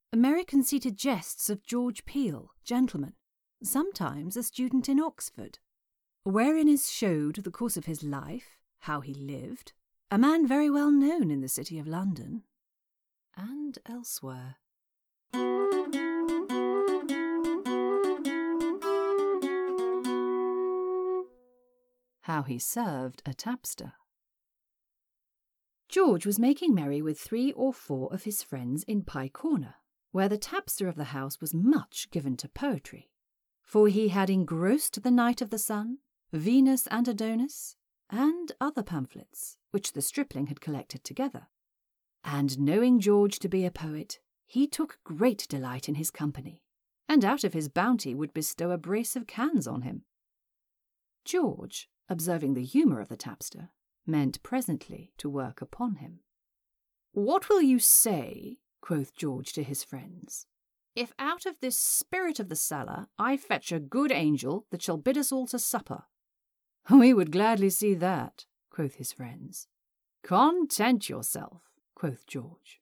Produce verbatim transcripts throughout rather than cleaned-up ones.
Merry conceited jests of George Peele, gentleman, sometimes a student in Oxford, wherein is showed the course of his life, how he lived, a man very well known in the city of London, and elsewhere. How he served a tapster. George was making merry with three or four of his friends in Pye Corner, where the tapster of the house was much given to poetry, for he had engrossed The Knight of the Sun, Venus and Adonis, and other pamphlets, which the stripling had collected together. And knowing George to be a poet, he took great delight in his company, and out of his bounty would bestow a brace of cans on him. George, observing the humour of the tapster, meant presently to work upon him. "What will you say," quoth George to his friends, "if out of this spirit of the cellar I fetch a good angel that shall bid us all to supper?" "We would gladly see that," quoth his friends. "Content yourself," quoth George.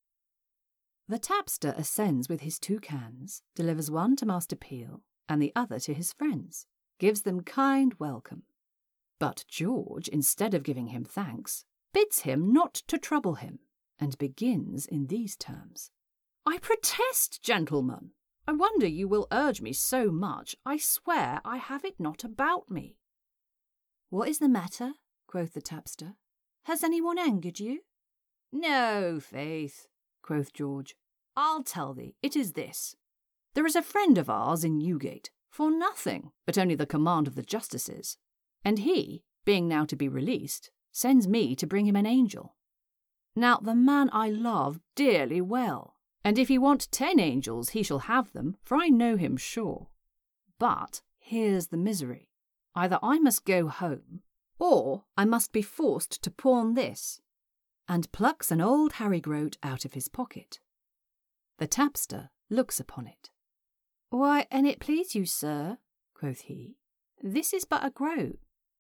The tapster ascends with his two cans, delivers one to Master Peele, and the other to his friends, gives them kind welcome. But George, instead of giving him thanks, bids him not to trouble him, and begins in these terms. "I protest, gentlemen, I wonder you will urge me so much. I swear I have it not about me." "What is the matter?" quoth the tapster. "Has any one angered you?" "No, faith," quoth George. "I'll tell thee, it is this. There is a friend of ours in Newgate, for nothing but only the command of the justices, and he, being now to be released, sends me to bring him an angel. Now the man I love dearly well, and if he want ten angels he shall have them, for I know him sure. But here's the misery. Either I must go home, or I must be forced to pawn this," and plucks an old Harry groat out of his pocket. The tapster looks upon it. "Why, an it please you, sir," quoth he, "this is but a groat."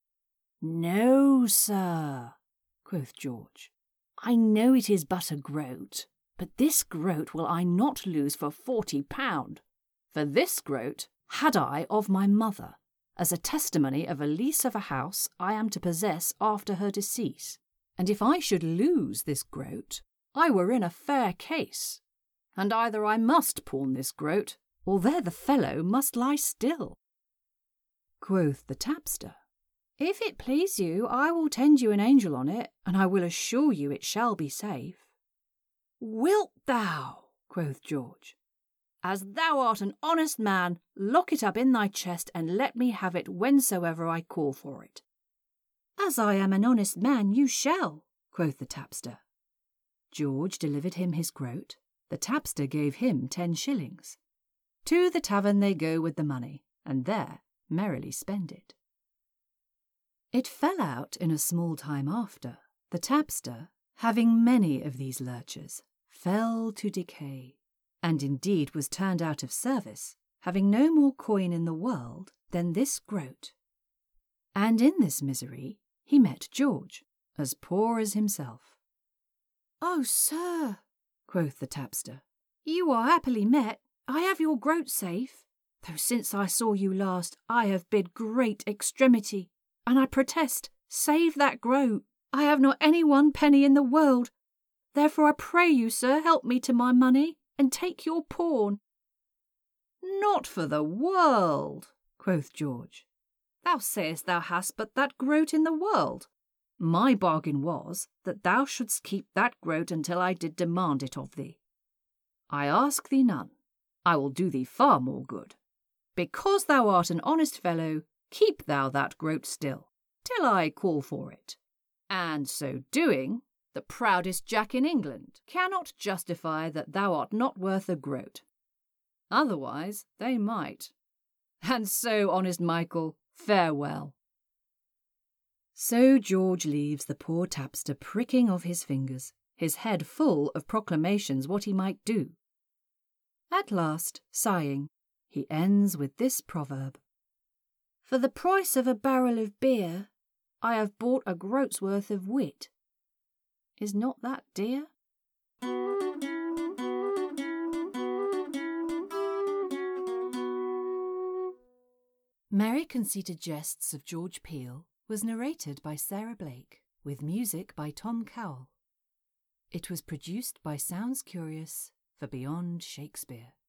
"No, sir," quoth George, "I know it is but a groat, but this groat will I not lose for forty pound. For this groat had I of my mother, as a testimony of a lease of a house I am to possess after her decease, and if I should lose this groat, I were in a fair case, and either I must pawn this groat, or there the fellow must lie still." Quoth the tapster, "If it please you, I will tend you an angel on it, and I will assure you it shall be safe." "Wilt thou?" quoth George. "As thou art an honest man, lock it up in thy chest, and let me have it whensoever I call for it." "As I am an honest man, you shall," quoth the tapster. George delivered him his groat, the tapster gave him ten shillings. To the tavern they go with the money, and there merrily spend it. It fell out in a small time after, the tapster, having many of these lurchers, fell to decay, and indeed was turned out of service, having no more coin in the world than this groat. And in this misery he met George, as poor as himself. "Oh, sir," quoth the tapster, "you are happily met. I have your groat safe, though since I saw you last I have bid great extremity, and I protest, save that groat, I have not any one penny in the world. Therefore I pray you, sir, help me to my money, and take your pawn." "Not for the world," quoth George. "Thou sayest thou hast but that groat in the world. My bargain was that thou shouldst keep that groat until I did demand it of thee. I ask thee none. I will do thee far more good. Because thou art an honest fellow, keep thou that groat still, till I call for it. And so doing, the proudest Jack in England cannot justify that thou art not worth a groat. Otherwise they might. And so, honest Michael, farewell." So George leaves the poor tapster pricking of his fingers, his head full of proclamations what he might do. At last, sighing, he ends with this proverb: "For the price of a barrel of beer, I have bought a groat's worth of wit. Is not that dear?" Merry Conceited Jests of George Peele was narrated by Sarah Blake, with music by Tom Cowell. It was produced by Sounds Curious for Beyond Shakespeare.